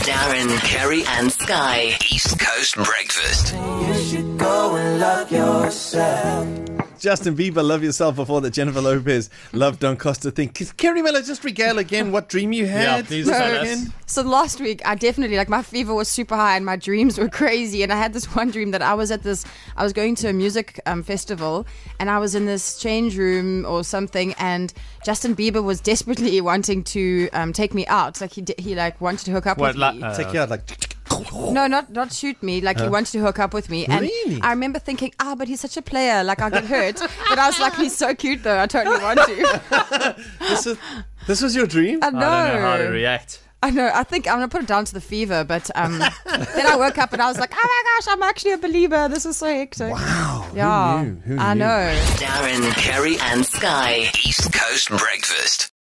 Darren, Kerry and Sky. East Coast Breakfast. You should go and love yourself. Justin Bieber, Love Yourself, before that. Jennifer Lopez, Love Don't Cost a Thing. Kerry Miller, just regale again what dream you had. Yeah, please tell us. So last week, I definitely, my fever was super high and my dreams were crazy. And I had this one dream that I was going to a music festival and I was in this change room or something, and Justin Bieber was desperately wanting to take me out. Like he wanted to hook up with me. Take you out No, not shoot me. He wanted to hook up with me. And Really? I remember thinking, but he's such a player. I'll get hurt. But I was like, he's so cute though. I totally want to. This was your dream? I know. I don't know how to react. I know. I think I'm going to put it down to the fever. But then I woke up and I was like, oh my gosh, I'm actually a believer. This is so hectic. Wow. Yeah. Who knew? I know. Darren, Kerry and Sky. East Coast Breakfast.